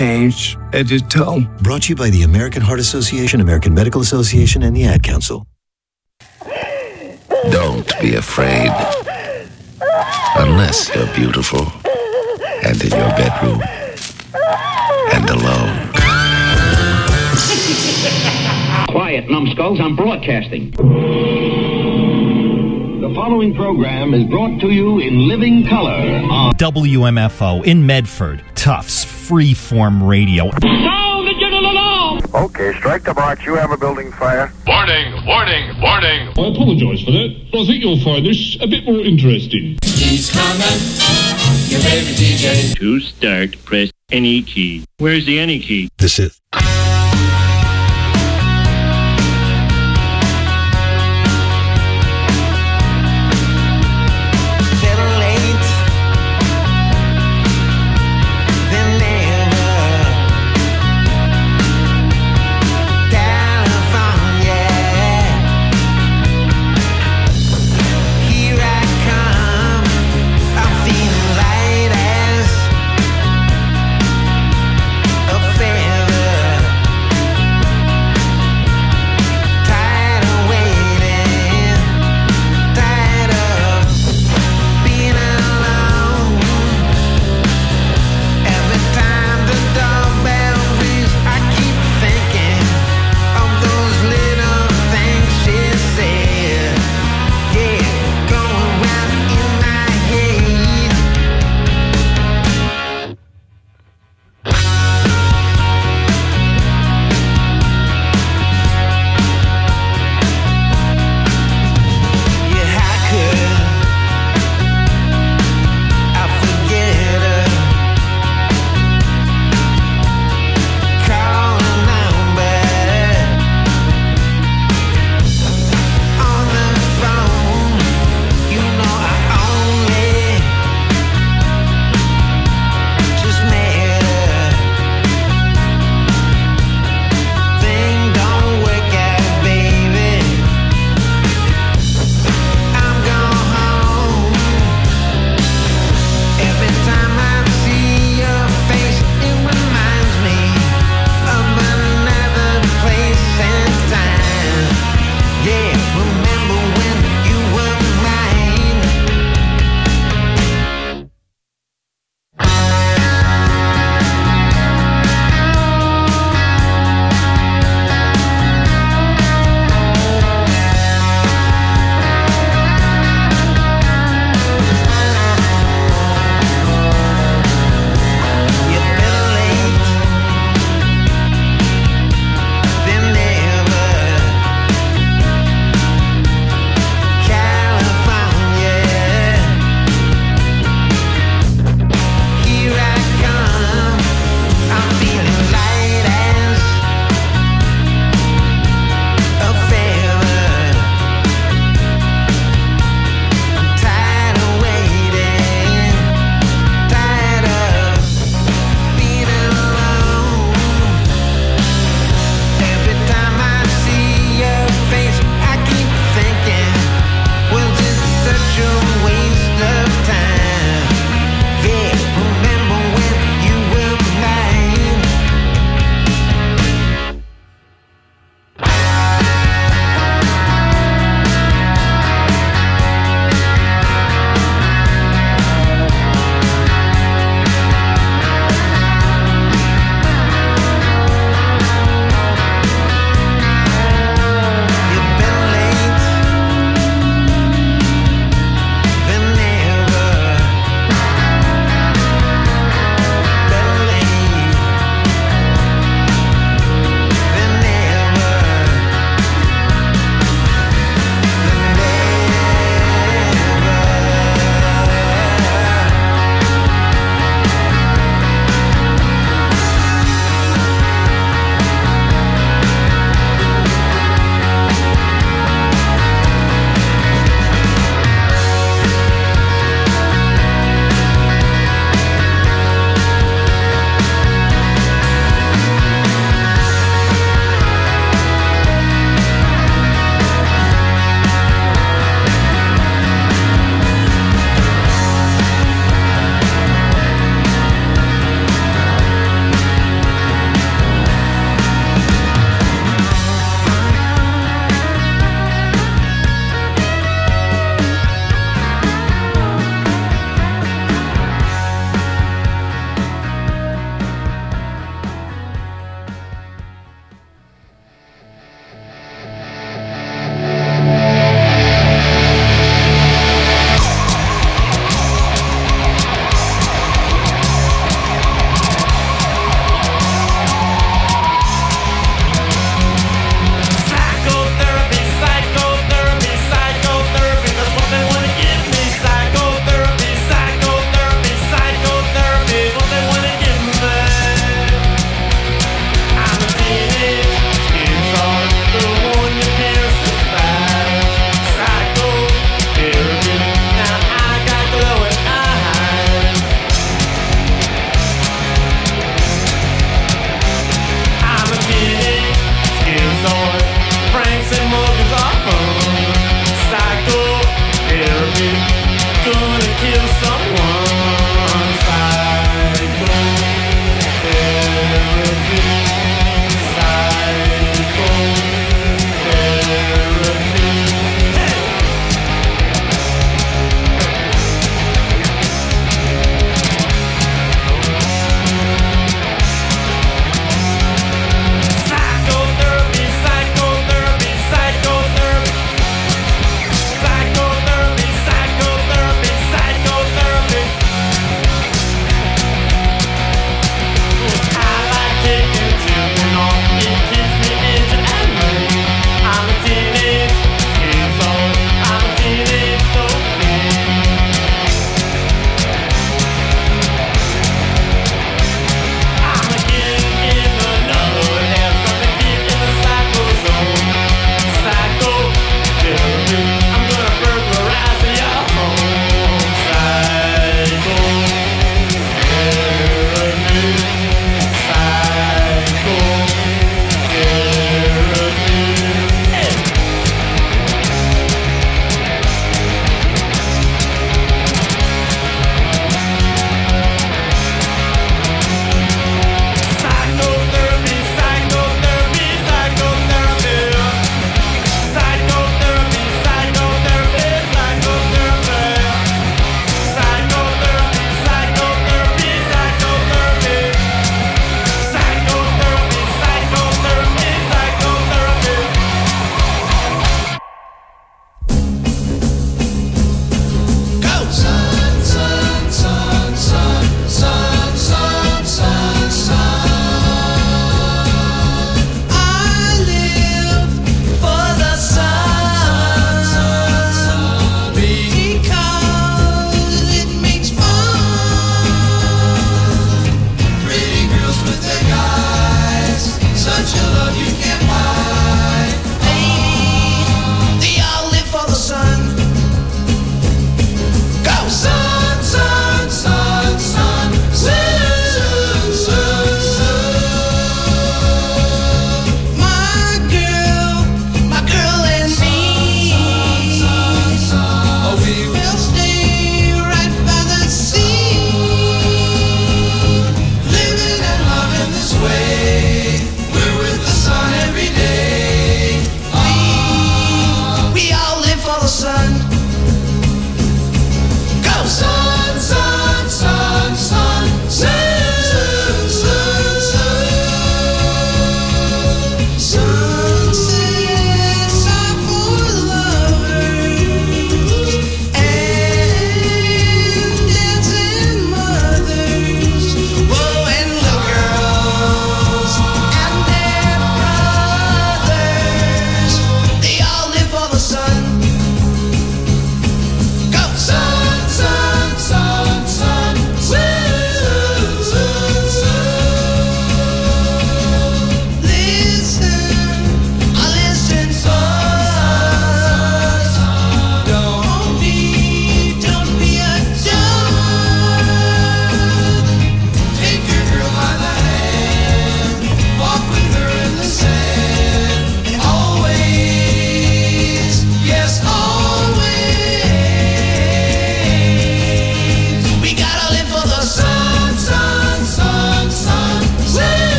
Change at his tone. Brought to you by the American Heart Association, American Medical Association, and the Ad Council. Don't be afraid. Unless you're beautiful and in your bedroom and alone. Quiet, numbskulls, I'm broadcasting. The following program is brought to you in living color on WMFO in Medford. Tufts Freeform Radio. Sound the general alarm! Okay, strike the march. You have a building fire. Warning, warning, warning. I apologise for that. I think you'll find this a bit more interesting. He's coming, your favorite DJ. To start, press any key. Where's the any key? This is...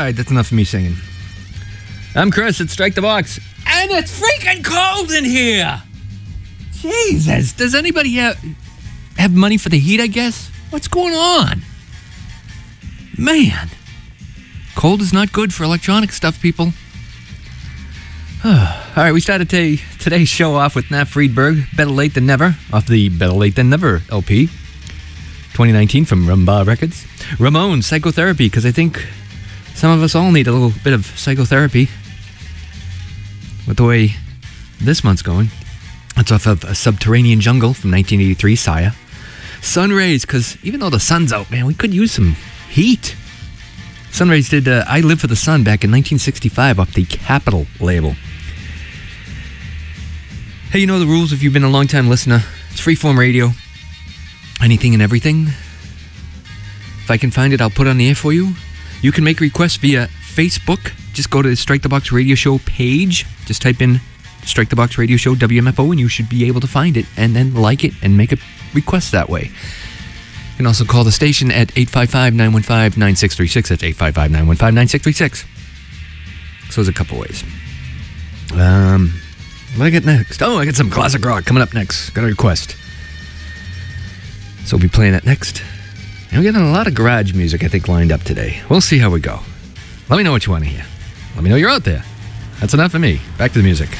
right, that's enough of me singing. I'm Chris at Strike the Box, and it's freaking cold in here. Jesus, does anybody have money for the heat, I guess? What's going on? Man, cold is not good for electronic stuff, people. All right, we started today's show off with Nat Friedberg, Better Late Than Never, off the Better Late Than Never LP, 2019 from Rumba Records. Ramon, Psychotherapy, because I think some of us all need a little bit of psychotherapy with the way this month's going. That's off of A Subterranean Jungle from 1983, Saya. Sun Rays, because even though the sun's out, man, we could use some heat. Sun Rays did I Live for the Sun back in 1965 off the Capitol label. Hey, you know the rules if you've been a long-time listener. It's freeform radio. Anything and everything. If I can find it, I'll put it on the air for you. You can make requests via Facebook. Just go to the Strike the Box Radio Show page. Just type in Strike the Box Radio Show, WMFO, and you should be able to find it and then like it and make a request that way. You can also call the station at 855-915-9636. That's 855-915-9636. So there's a couple ways. What do I get next? Oh, I got some classic rock coming up next. Got a request. So we'll be playing that next. And we're getting a lot of garage music, I think, lined up today. We'll see how we go. Let me know what you want to hear. Let me know you're out there. That's enough for me. Back to the music.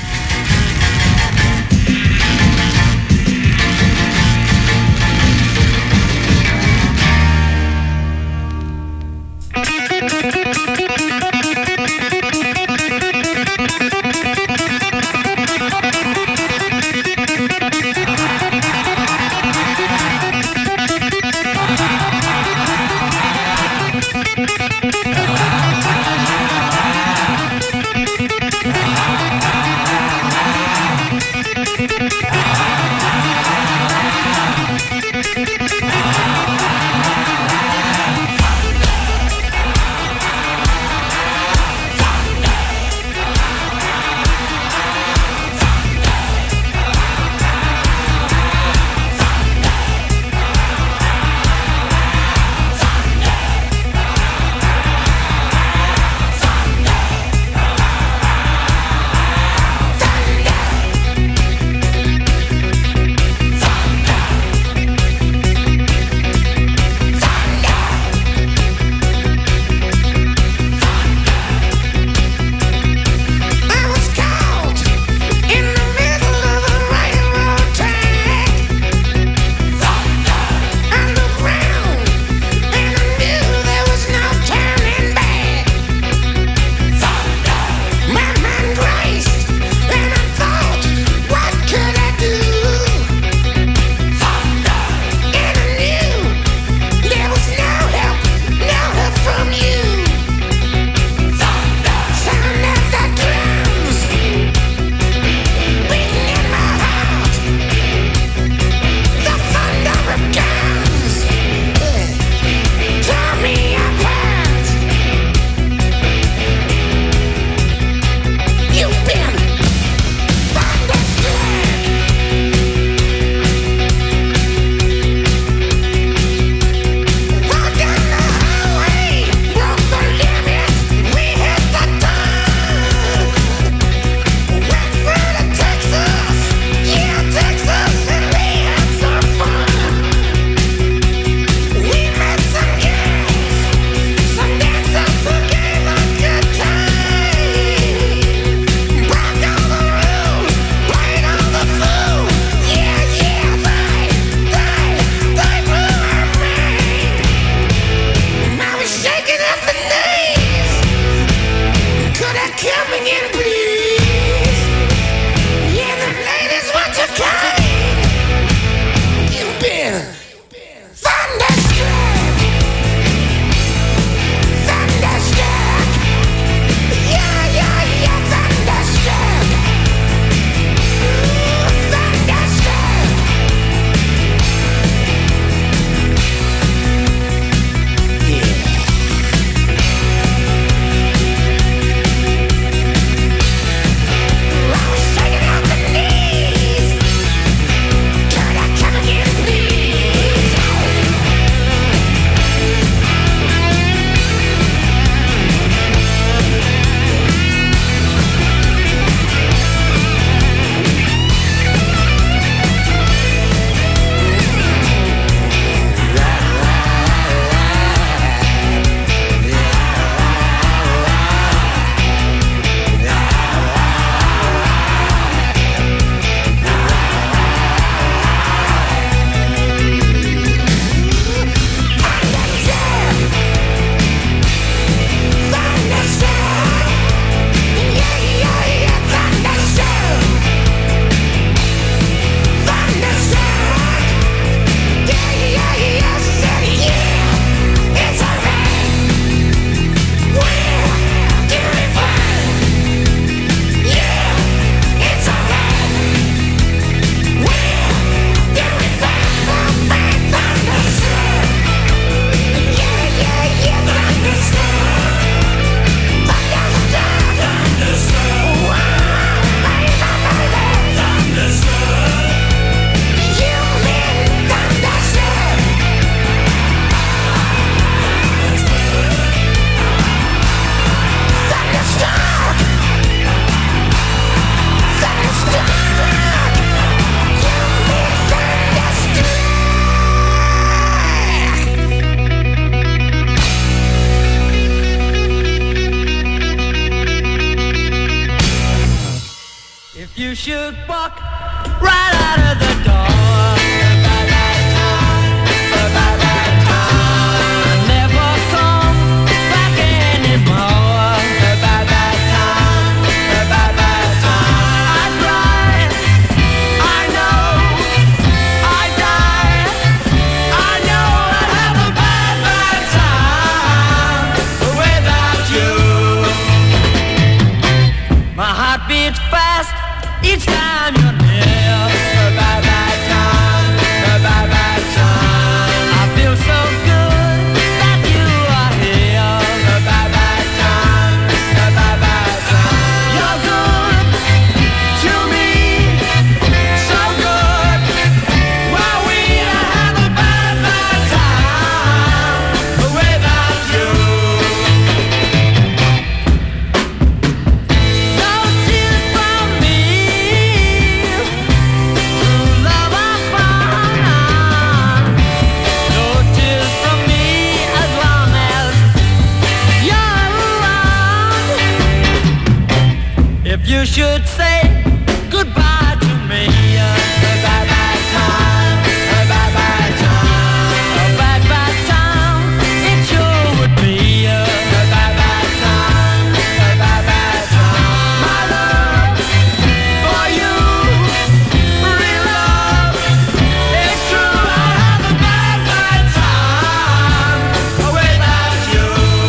should say goodbye to me. Bye-bye time, bye-bye time, bye-bye time, it sure would be. Bye-bye time, bye-bye time, my love for you, real love, it's true. I have a bye-bye time without you.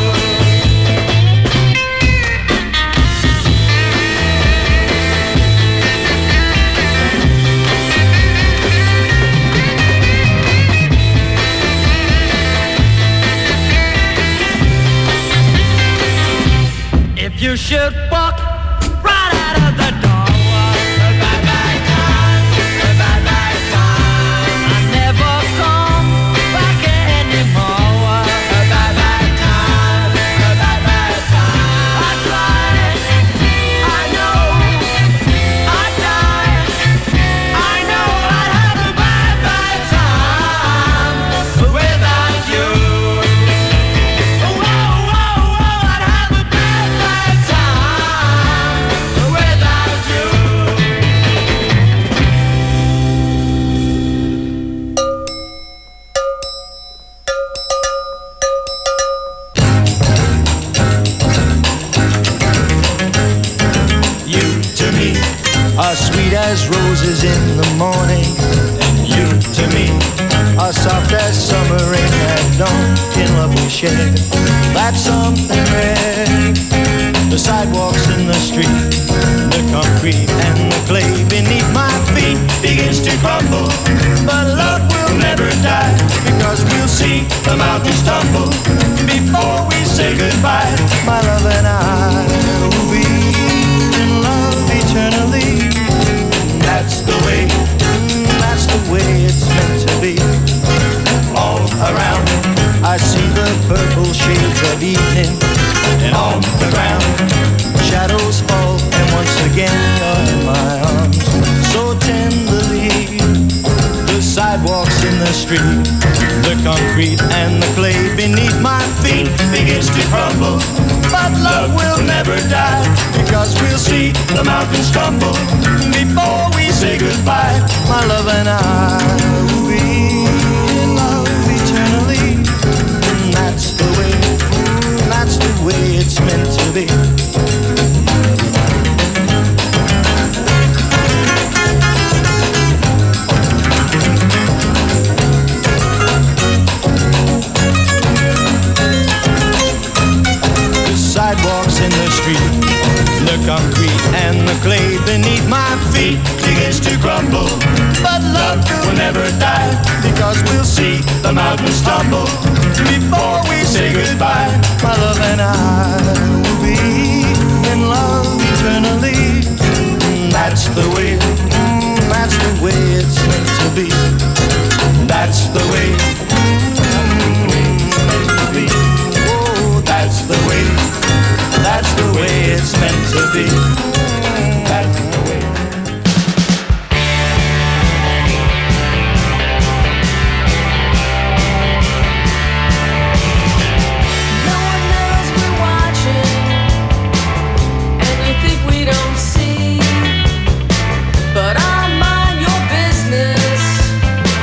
If you should walk right out of the door, bye-bye time, bye-bye time, I never come back anymore. Bye-bye time, bye-bye time, I tried, I know, I died, I know I'd have a bye-bye time without you. I'd have a bye-bye time without you. You to me are sweet as roses in the morning, and you to me are soft as summer rain at dawn. In love we share, that's something rare. The sidewalks in the street, the concrete and the clay beneath my feet begins to crumble, but love will never die, because we'll see the mountains tumble before we say goodbye. My love and I will be in love eternally. That's the way it's meant to be. All around I see the purple shades of evening, and on the ground shadows fall, and once again you're in my arms so tenderly. The sidewalks in the street, the concrete and the clay beneath my feet begins to crumble, but love will never die, because we'll see the mountains tumble before we say goodbye. My love and I will be in love eternally. And that's the way it's meant to be. Sidewalks in the street, the concrete and the clay beneath my feet begins to crumble, but love will never die, because we'll see the mountains tumble before we say goodbye. My love and I will be in love eternally. That's the way it's meant to be. That's the way it's meant to be. Oh, that's the way it's meant to be. That's the way. No one knows we're watching, and you think we don't see, but I'll mind your business.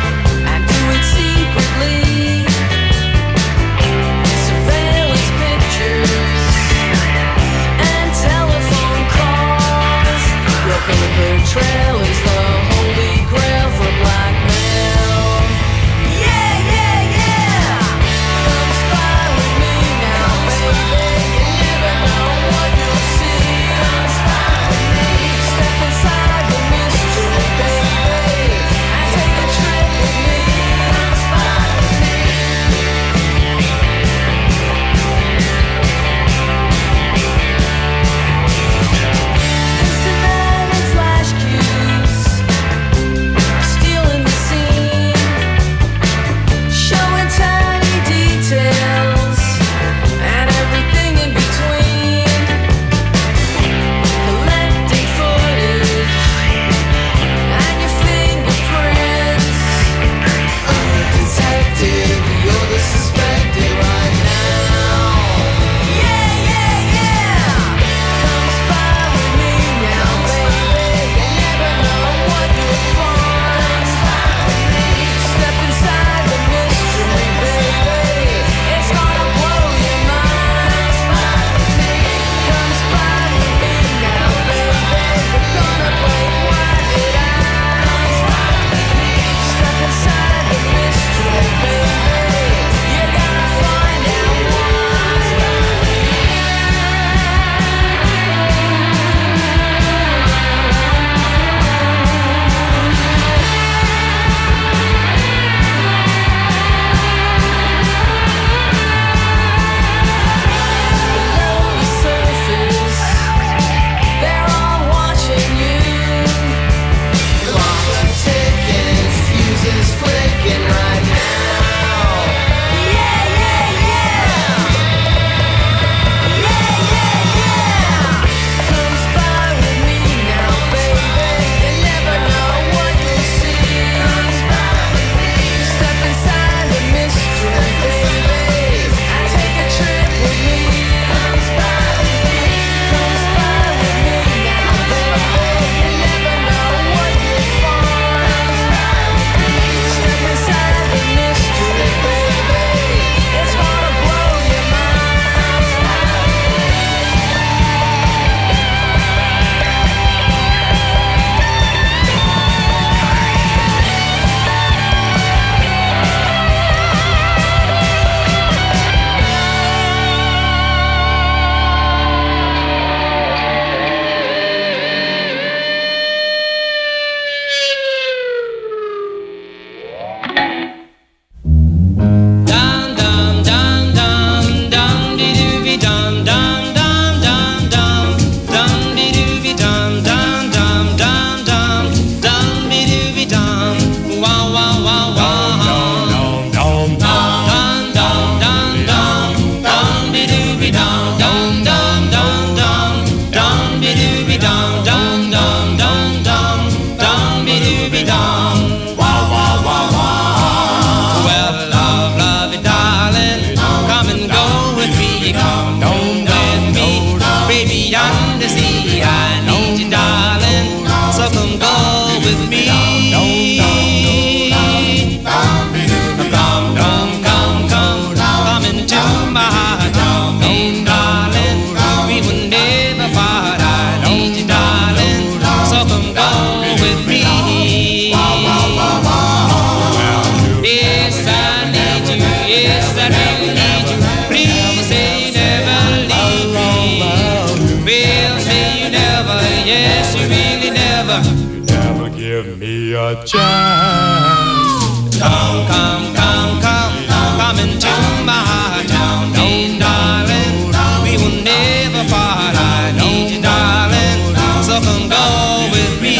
a chance. Come, come, come, come, come into my heart. Don't, darling, we will never part. I need you, darling, so come go with me.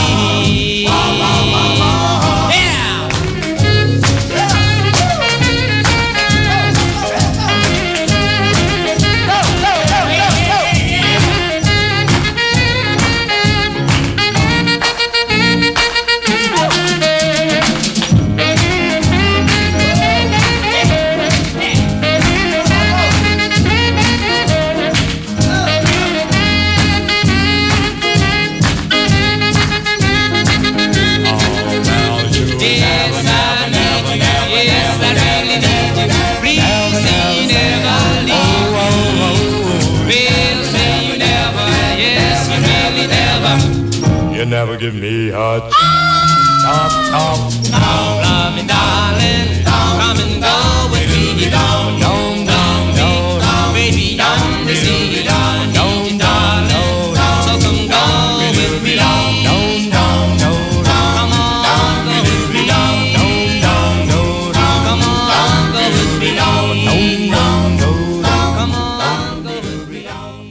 You never give me a chance. Don't love me, darling. Come and go with me. Don't, baby, don't see. I need you, darling. So come go with me. Come on, go with me. Come on, go with me. Come on, go with me.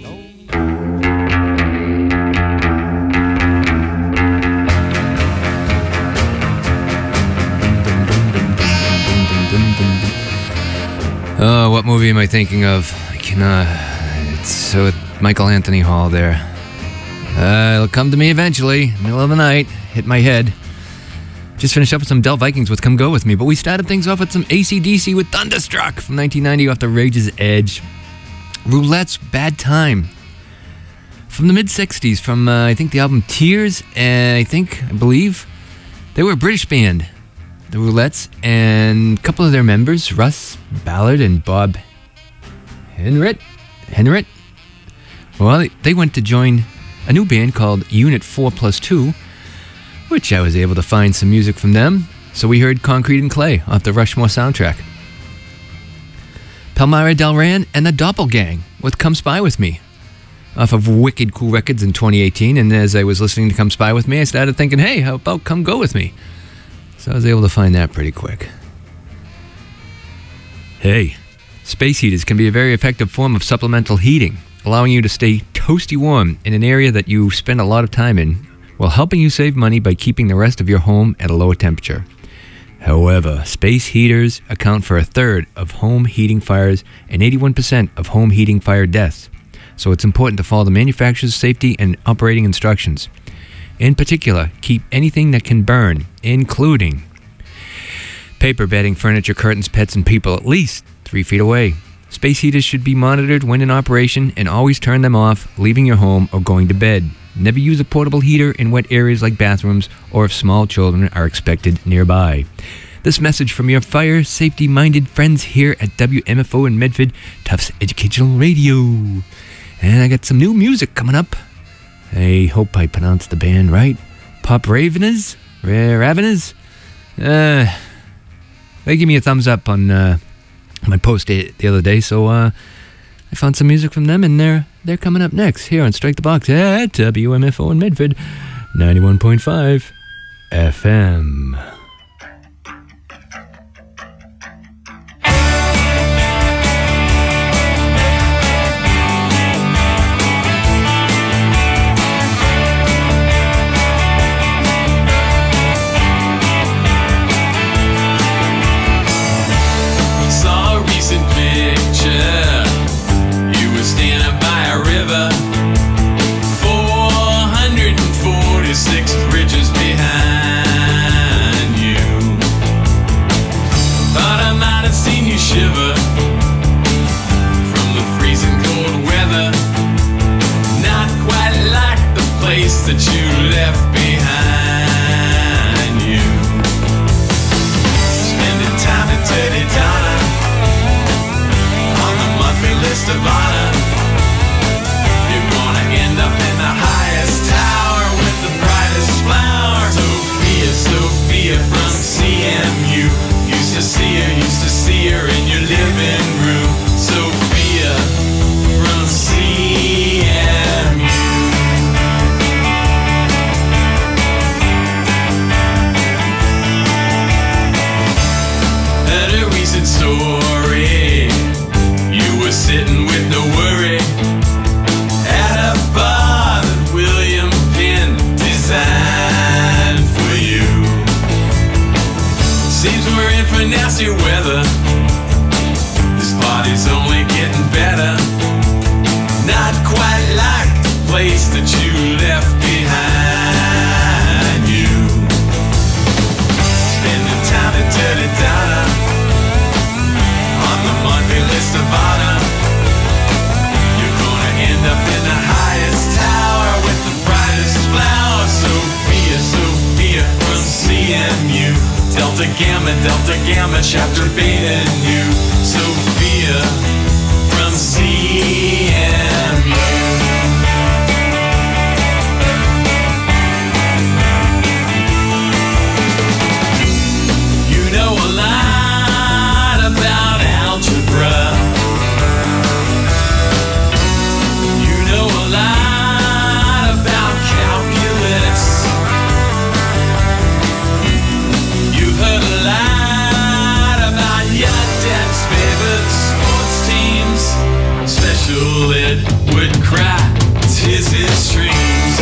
Oh, what movie am I thinking of? I cannot. It's with Michael Anthony Hall there. It'll come to me eventually. Middle of the night. Hit my head. Just finished up with some Del Vikings with Come Go With Me, but we started things off with some AC/DC with Thunderstruck from 1990 off the Rage's Edge. Roulette's Bad Time from the mid-60s, from I think the album Tears, and I believe they were a British band, the Roulettes, and a couple of their members, Russ Ballard and Bob Henrit. Well, they went to join a new band called Unit 4+2, which I was able to find some music from them. So we heard Concrete and Clay off the Rushmore soundtrack. Palmyra Delran and the Doppelgang with Come Spy With Me off of Wicked Cool Records in 2018. And as I was listening to Come Spy With Me, I started thinking, hey, how about Come Go With Me? So I was able to find that pretty quick. Hey, space heaters can be a very effective form of supplemental heating, allowing you to stay toasty warm in an area that you spend a lot of time in, while helping you save money by keeping the rest of your home at a lower temperature. However, space heaters account for 1/3 of home heating fires and 81% of home heating fire deaths, so it's important to follow the manufacturer's safety and operating instructions. In particular, keep anything that can burn, including paper, bedding, furniture, curtains, pets, and people at least 3 feet away. Space heaters should be monitored when in operation, and always turn them off, leaving your home or going to bed. Never use a portable heater in wet areas like bathrooms or if small children are expected nearby. This message from your fire safety-minded friends here at WMFO in Medford, Tufts Educational Radio. And I got some new music coming up. I hope I pronounced the band right. Pop Raveners? Raveners? They gave me a thumbs up on my post the other day, so I found some music from them, and they're coming up next here on Strike the Box at WMFO in Medford, 91.5 FM. Bridges behind you. Thought I might have seen you shiver from the freezing cold weather. Not quite like the place that you left behind you. Spending time in Teddy Donna on the monthly list of honor. You wanna end up in the highest tower with the brightest flower. Sophia from CMU. Used to see her in your living room. Sophia from CMU. crazy weather. This party's only getting better. Not quite like the place that you left behind you. Spending time at Dirty Donna, on the monthly list of honor. You're gonna end up in the highest tower with the brightest flower. Sophia, Sophia from CMU. Delta Gamma, chapter beta new. Sophia from CMU. You know a lot about algebra. You know a lot about calculus. You've heard a lot about your dad's favorite sports teams. Special ed would cry tears in streams.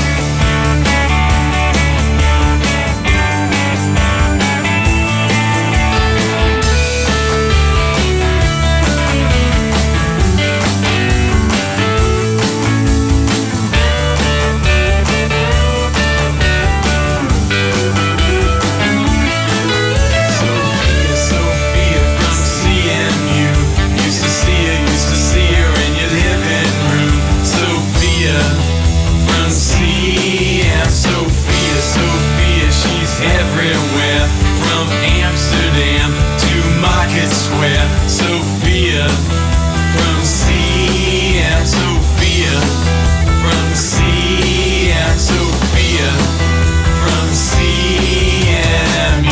Everywhere from Amsterdam to Market Square. Sophia from CM. Sophia from CM. Sophia from CMU.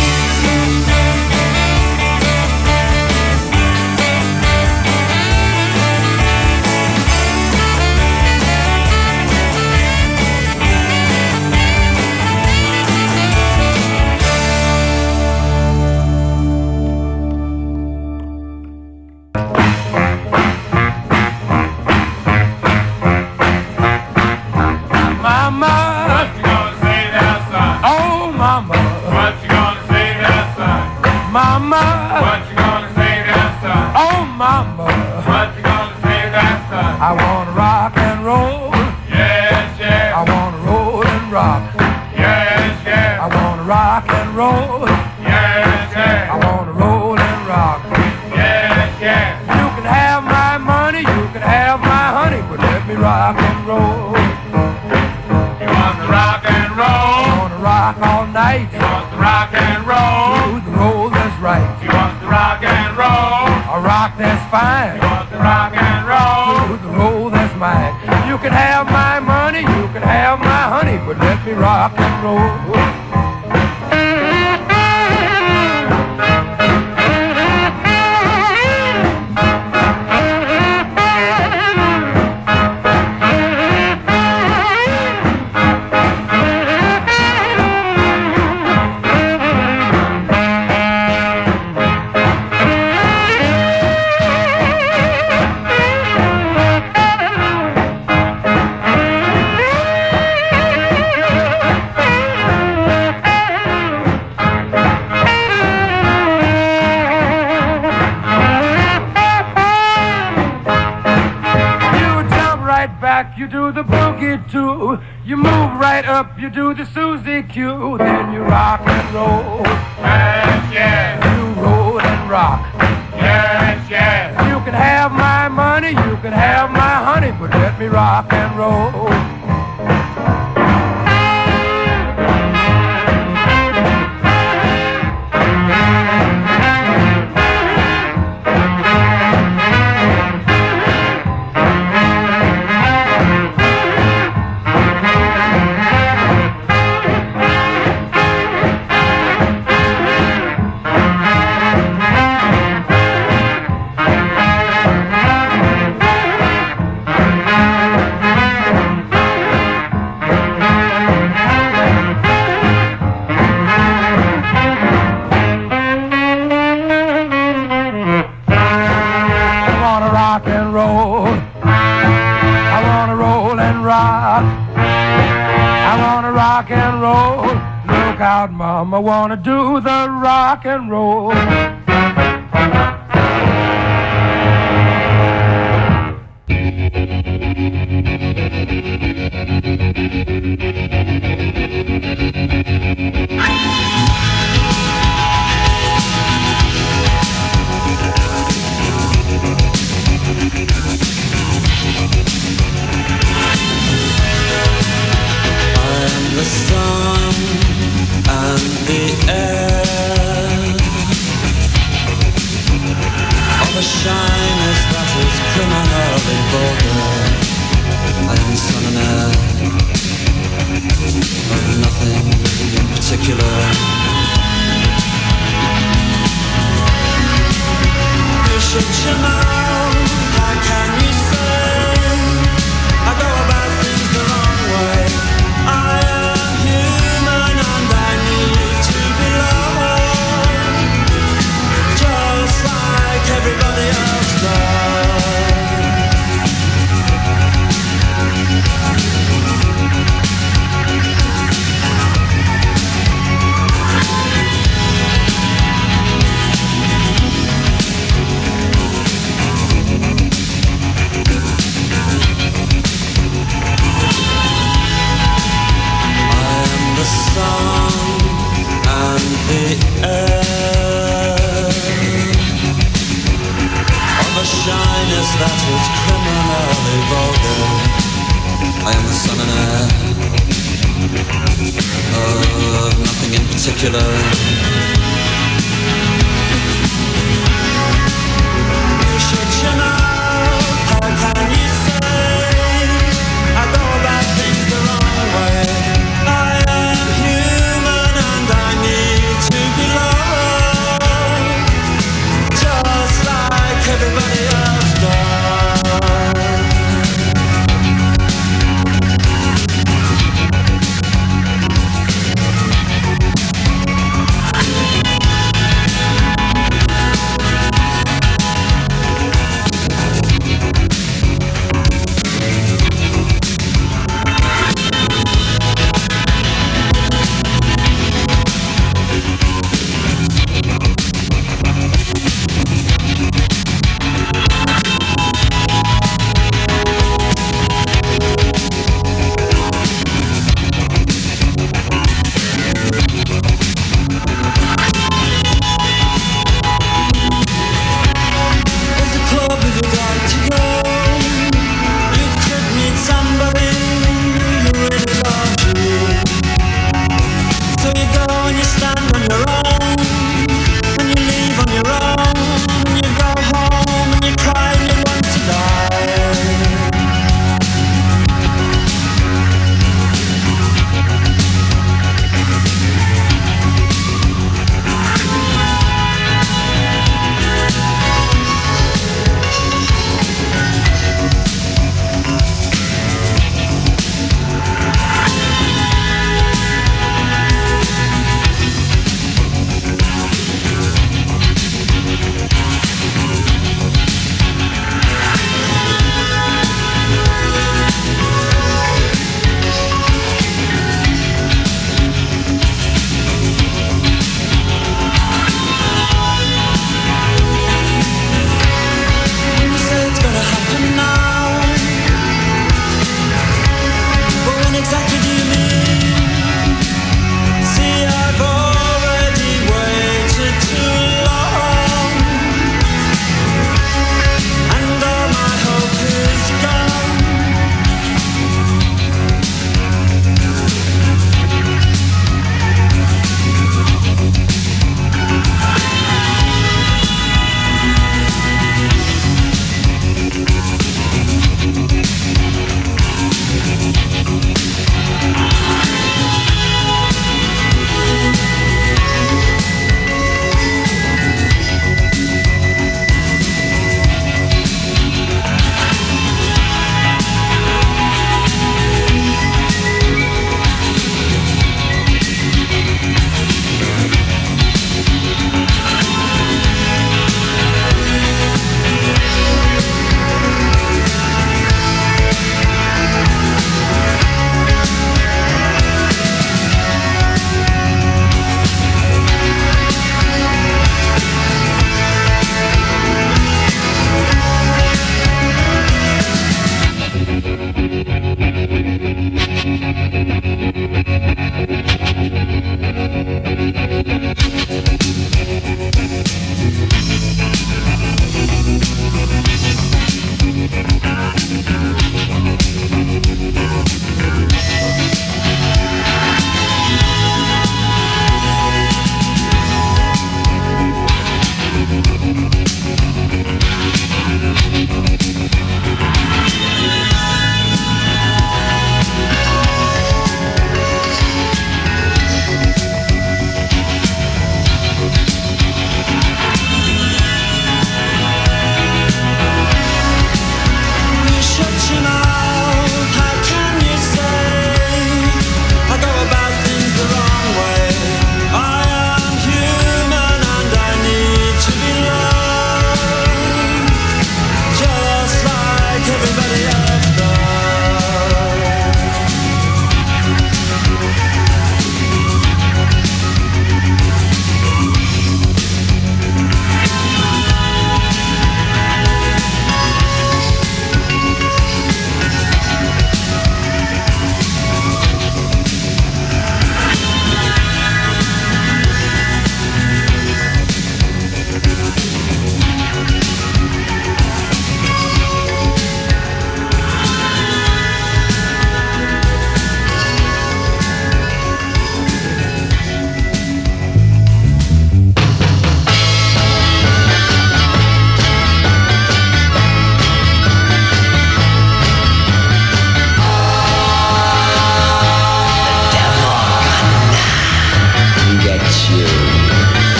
I wanna rock and roll. Yes, yes. I wanna roll and rock. Yes, yes. I wanna rock and roll. Yes, yes. I wanna roll and rock. Yes, yes. You can have my money, you can have my honey, but let me rock and roll. You want to rock and roll? You wanna rock all night? You want to rock and roll? Do the roll that's right. You want to rock and roll? A rock that's fine. You want to rock and roll? Do the roll that's mine. You can have my money, you can have my honey, but let me rock and roll. You do the boogie too. You move right up, you do the Susie Q. Then you rock and roll. Yes, yes. You roll and rock. Yes, yes. You can have my money, you can have my honey, but let me rock and roll. Mama wanna do the rock and roll. a shyness that is criminally vulgar. I am the son and heir of nothing in particular. You should chill out, how can you say I go about things the wrong way? I am human and I need to be loved, just like everybody else does. The sun and the air of a shyness that is criminally vulgar. I am the son and heir of nothing in particular. You should chill out, how can you say I go about things the wrong way? I am human and I need to be loved, just like everybody else does.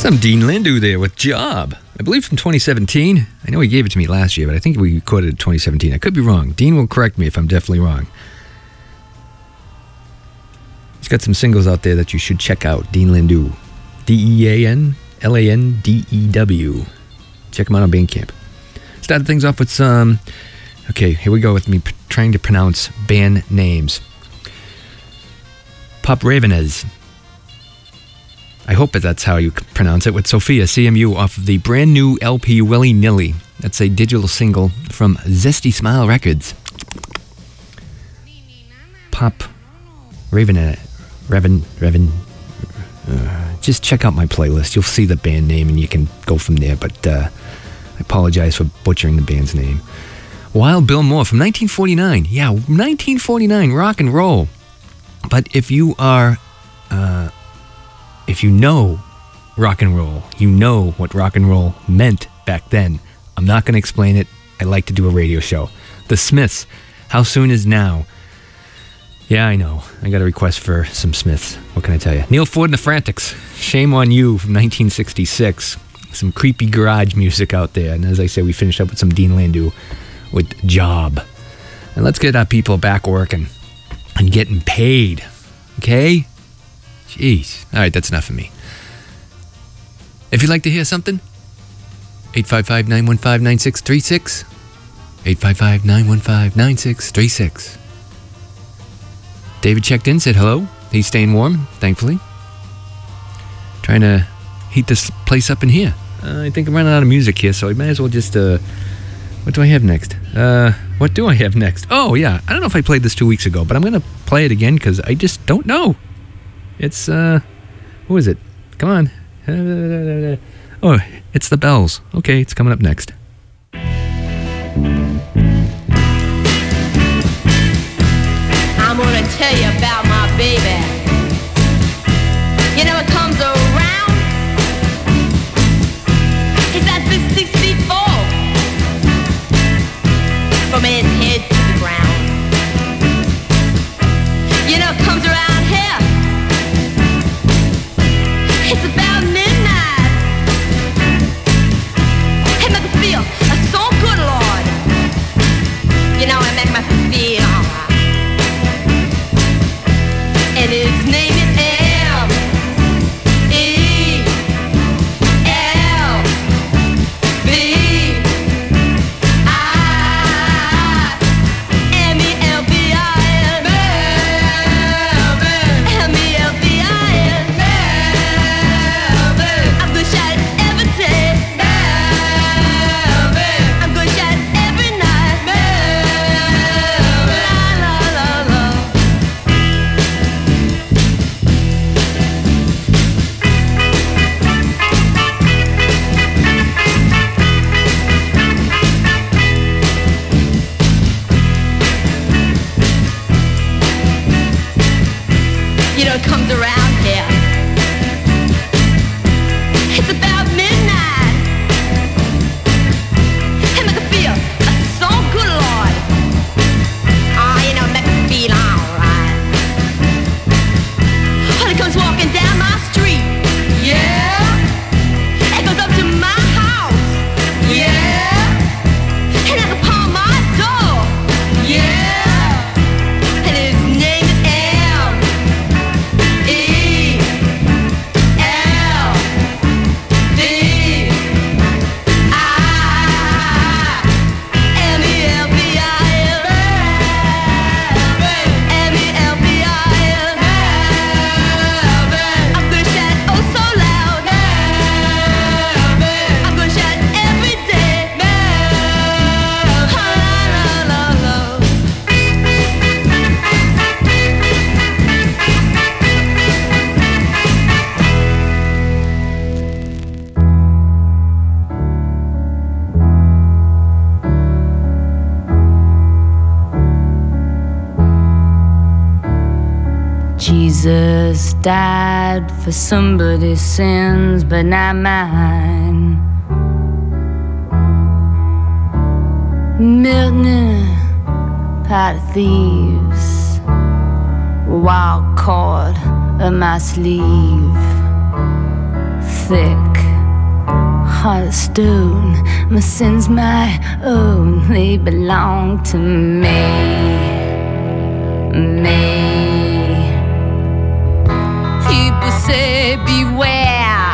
Some Dean Lindu there with Job. I believe from 2017. I know he gave it to me last year, but I think we recorded it in 2017. I could be wrong. Dean will correct me if I'm definitely wrong. He's got some singles out there that you should check out. Dean Lindu. DeanLandew. Check him out on Bandcamp. Started things off with some... Okay, here we go with me trying to pronounce band names. Pop Ravenez. I hope that that's how you pronounce it, with Sophia CMU off of the brand new LP Willy Nilly. That's a digital single from Zesty Smile Records. Pop Ravenez. Just check out my playlist. You'll see the band name and you can go from there, but I apologize for butchering the band's name. Wild Bill Moore from 1949. Yeah, 1949, rock and roll. But if you are... if you know rock and roll, you know what rock and roll meant back then. I'm not going to explain it. I like to do a radio show. The Smiths, How Soon Is Now? Yeah, I know. I got a request for some Smiths. What can I tell you? Neil Ford and the Frantics, Shame on You from 1966. Some creepy garage music out there. And as I said, we finished up with some Dean Landau with Job. And let's get our people back working and getting paid. Okay? Jeez. All right, that's enough of me. If you'd like to hear something, 855-915-9636. 855-915-9636. David checked in, said hello. He's staying warm, thankfully. Trying to heat this place up in here. I think I'm running out of music here, so I might as well just... what do I have next? What do I have next? Oh, yeah. I don't know if I played this 2 weeks ago, but I'm going to play it again because I just don't know. It's, who is it? Come on. Oh, it's the Bells. Okay, it's coming up next. I'm gonna tell you about my baby. You know it comes around. He's at 6 feet 4 from his head to the ground. You know it comes around here. It's about midnight. It make me feel so good, Lord. You know it make me feel alright. And his name is comes around here. It's about midnight. It make me feel so good, Lord. Oh, you know, make me feel alright. Well, it comes walking down my street. Yeah. It goes up to my house. Yeah. And knocks upon my door. Yeah. And his name is Jesus died for somebody's sins, but not mine. Milton and a pot of thieves were wild caught up my sleeve. thick, heart of stone. My sins my own, they belong to me. People say beware,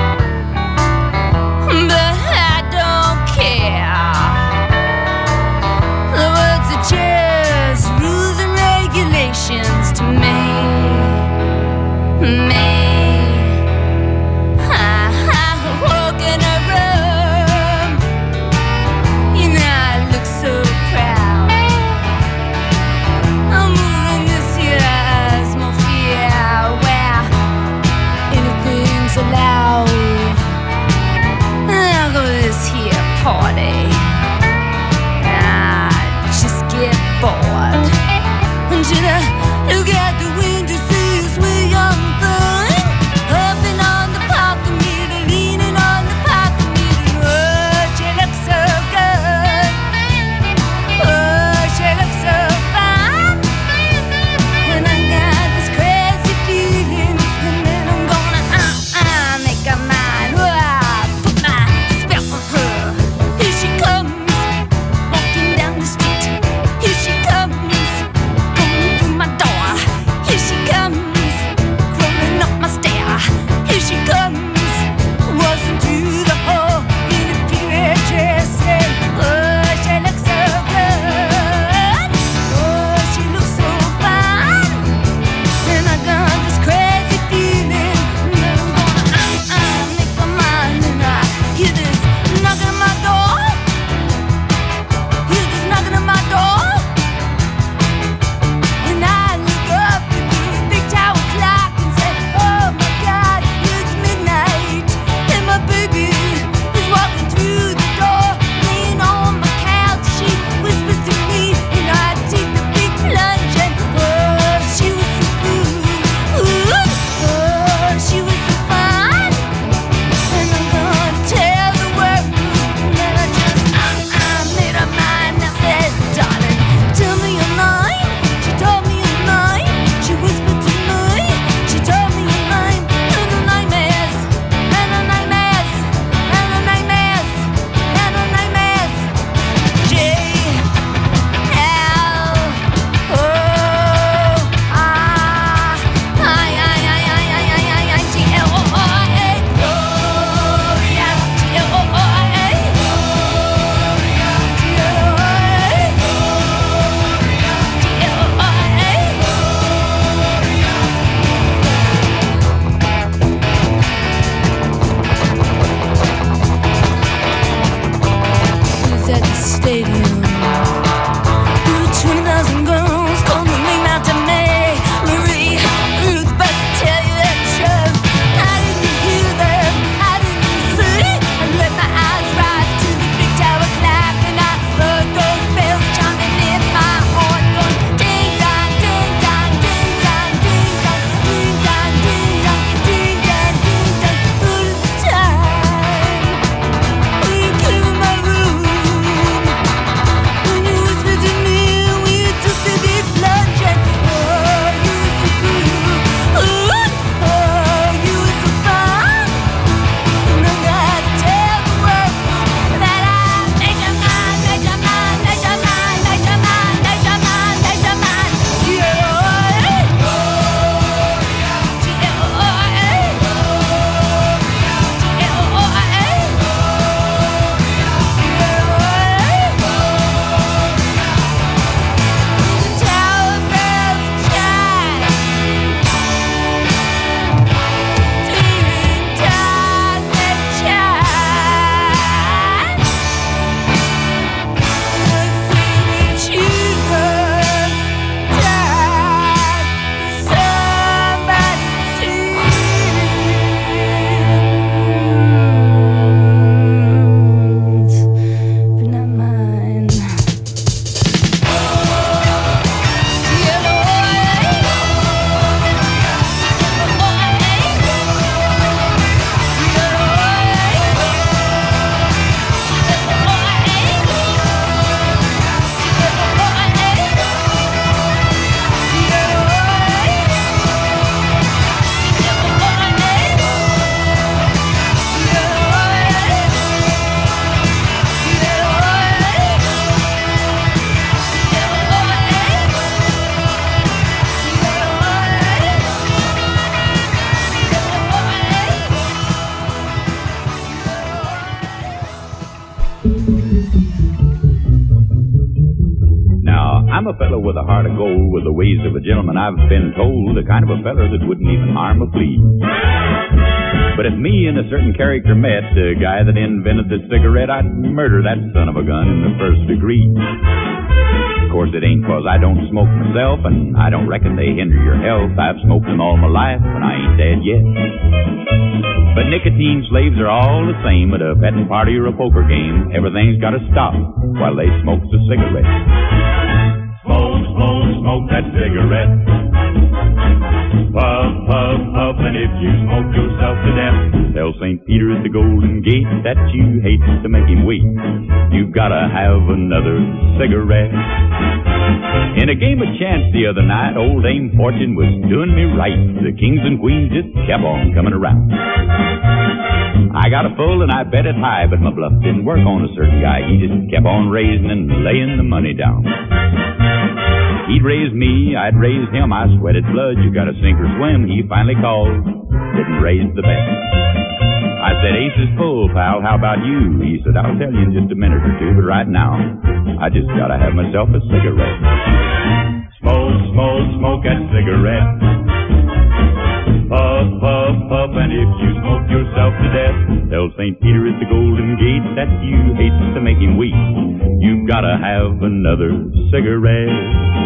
but I don't care. The words are just rules and regulations to me. I walk in a room, you know I look so proud. I'm moving this with a heart of gold, with the ways of a gentleman, I've been told, the kind of a feller that wouldn't even harm a flea. But if me and a certain character met, the guy that invented the cigarette, I'd murder that son of a gun in the first degree. Of course, it ain't 'cause I don't smoke myself, and I don't reckon they hinder your health. I've smoked them all my life, and I ain't dead yet. But nicotine slaves are all the same at a betting party or a poker game. Everything's got to stop while they smoke the cigarette. Smoke, smoke, smoke that cigarette. Puff, puff, puff, and if you smoke yourself to death, tell St. Peter at the Golden Gate that you hate to make him wait. You've got to have another cigarette. In a game of chance the other night, old Dame Fortune was doing me right. The kings and queens just kept on coming around. I got a full and I bet it high, but my bluff didn't work on a certain guy. He just kept on raising and laying the money down. He'd raise me, I'd raise him, I sweated blood. You gotta sink or swim, he finally called, didn't raise the bet. I said, ace is full, pal, how about you? He said, I'll tell you in just a minute or two, but right now, I just gotta have myself a cigarette. Smoke, smoke, smoke that cigarette. Puff, puff, puff, and if you smoke yourself to death, tell St. Peter at the Golden Gate that you hate to make him weep. You've gotta have another cigarette.